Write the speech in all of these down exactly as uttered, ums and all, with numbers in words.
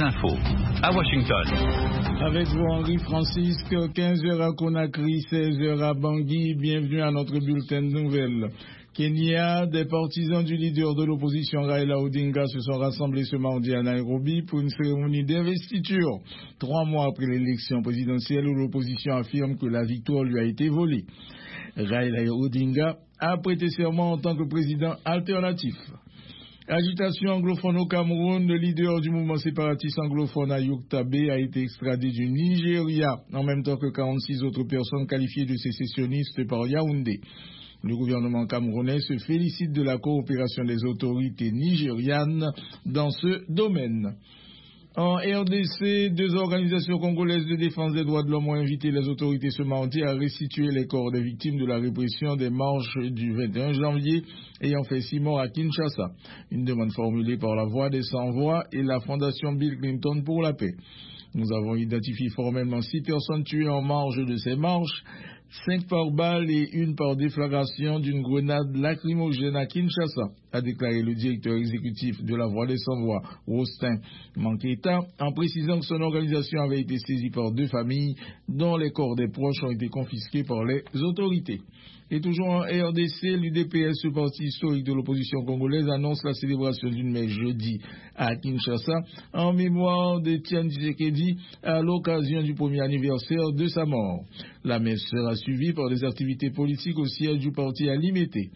l'info, à Washington. Avec vous, Henri Francisque, quinze heures à Conakry, seize heures à Bangui. Bienvenue à notre bulletin de nouvelles. Kenya, des partisans du leader de l'opposition Raila Odinga se sont rassemblés ce mardi à Nairobi pour une cérémonie d'investiture, trois mois après l'élection présidentielle où l'opposition affirme que la victoire lui a été volée. Raila Odinga a prêté serment en tant que président alternatif. Agitation anglophone au Cameroun, le leader du mouvement séparatiste anglophone Ayuk Tabe a été extradé du Nigeria, en même temps que quarante-six autres personnes qualifiées de sécessionnistes par Yaoundé. Le gouvernement camerounais se félicite de la coopération des autorités nigérianes dans ce domaine. En R D C, deux organisations congolaises de défense des droits de l'homme ont invité les autorités ce mardi à restituer les corps des victimes de la répression des marches du vingt et un janvier ayant fait six morts à Kinshasa. Une demande formulée par la Voix des Sans-Voix et la Fondation Bill Clinton pour la paix. Nous avons identifié formellement six personnes tuées en marge de ces marches, cinq par balle et une par déflagration d'une grenade lacrymogène à Kinshasa, a déclaré le directeur exécutif de la Voix des Sans-Voix, Rostin Manketa, en précisant que son organisation avait été saisie par deux familles dont les corps des proches ont été confisqués par les autorités. Et toujours en R D C, l'U D P S, ce parti historique de l'opposition congolaise, annonce la célébration d'une messe jeudi à Kinshasa en mémoire d'Étienne Tshisekedi à l'occasion du premier anniversaire de sa mort. La messe sera suivie par des activités politiques au siège du parti à Limete.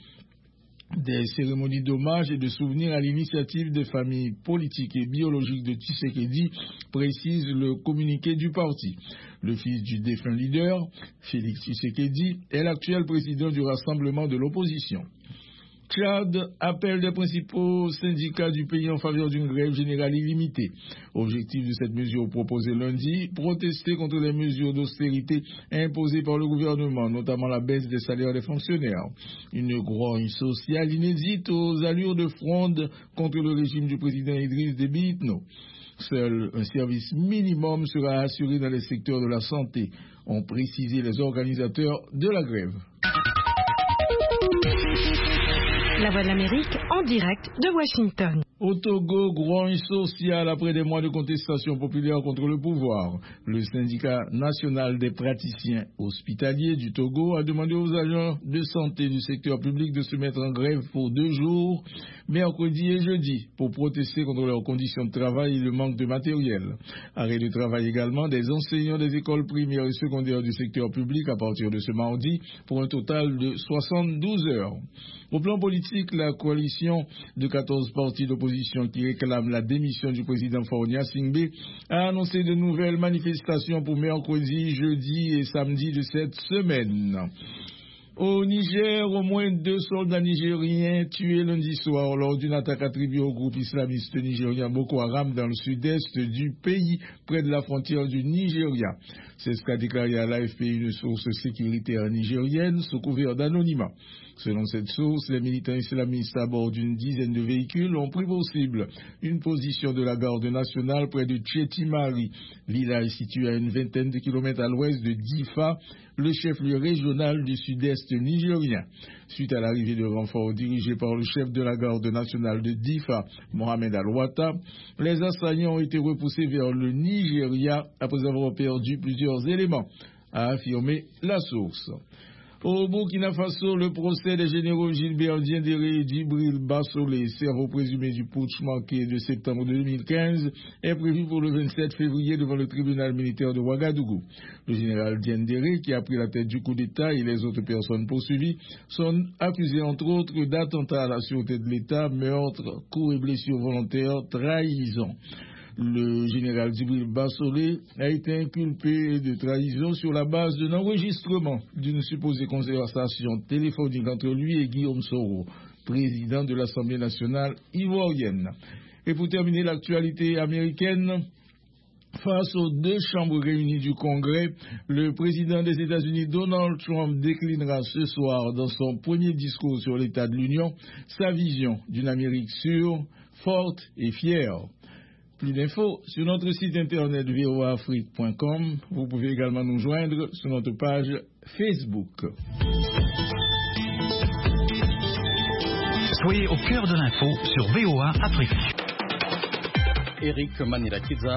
Des cérémonies d'hommage et de souvenirs à l'initiative des familles politiques et biologiques de Tshisekedi, précise le communiqué du parti. Le fils du défunt leader, Félix Tshisekedi, est l'actuel président du rassemblement de l'opposition. Tchad appelle les principaux syndicats du pays en faveur d'une grève générale illimitée. Objectif de cette mesure proposée lundi, protester contre les mesures d'austérité imposées par le gouvernement, notamment la baisse des salaires des fonctionnaires. Une grogne sociale inédite aux allures de fronde contre le régime du président Idriss Déby Itno. Seul un service minimum sera assuré dans les secteurs de la santé, ont précisé les organisateurs de la grève. La Voix de l'Amérique en direct de Washington. Au Togo, grogne sociale après des mois de contestation populaire contre le pouvoir. Le syndicat national des praticiens hospitaliers du Togo a demandé aux agents de santé du secteur public de se mettre en grève pour deux jours, mercredi et jeudi, pour protester contre leurs conditions de travail et le manque de matériel. Arrêt de travail également des enseignants des écoles primaires et secondaires du secteur public à partir de ce mardi pour un total de soixante-douze heures. Au plan politique, la coalition de quatorze partis d'opposition qui réclame la démission du président Faure Singbe a annoncé de nouvelles manifestations pour mercredi, jeudi et samedi de cette semaine. Au Niger, au moins deux soldats nigériens tués lundi soir lors d'une attaque attribuée au groupe islamiste nigérien Boko Haram dans le sud-est du pays, près de la frontière du Nigeria. C'est ce qu'a déclaré à l'A F P une source sécuritaire nigérienne sous couvert d'anonymat. Selon cette source, les militants islamistes à bord d'une dizaine de véhicules ont pris pour cible une position de la garde nationale près de Tchetimari, village situé à une vingtaine de kilomètres à l'ouest de Difa, le chef-lieu régional du sud-est nigérien. Suite à l'arrivée de renforts dirigés par le chef de la garde nationale de Difa, Mohamed Al-Wata, les assaillants ont été repoussés vers le Nigeria après avoir perdu plusieurs éléments, a affirmé la source. Au Burkina Faso, le procès des généraux Gilbert Diendéré et Djibril Bassolé, cerveau présumé du putsch manqué de septembre deux mille quinze, est prévu pour le vingt-sept février devant le tribunal militaire de Ouagadougou. Le général Diendéré, qui a pris la tête du coup d'État, et les autres personnes poursuivies sont accusés entre autres d'attentat à la sûreté de l'État, meurtre, coups et blessures volontaires, trahison. Le général Djibril Bassolé a été inculpé de trahison sur la base d'un enregistrement d'une supposée conversation téléphonique entre lui et Guillaume Soro, président de l'Assemblée nationale ivoirienne. Et pour terminer l'actualité américaine, face aux deux chambres réunies du Congrès, le président des États-Unis Donald Trump déclinera ce soir dans son premier discours sur l'état de l'Union sa vision d'une Amérique sûre, forte et fière. Plus d'infos sur notre site internet v o a afrique point com. Vous pouvez également nous joindre sur notre page Facebook. Soyez au cœur de l'info sur V O A Afrique. Eric Manirakidza.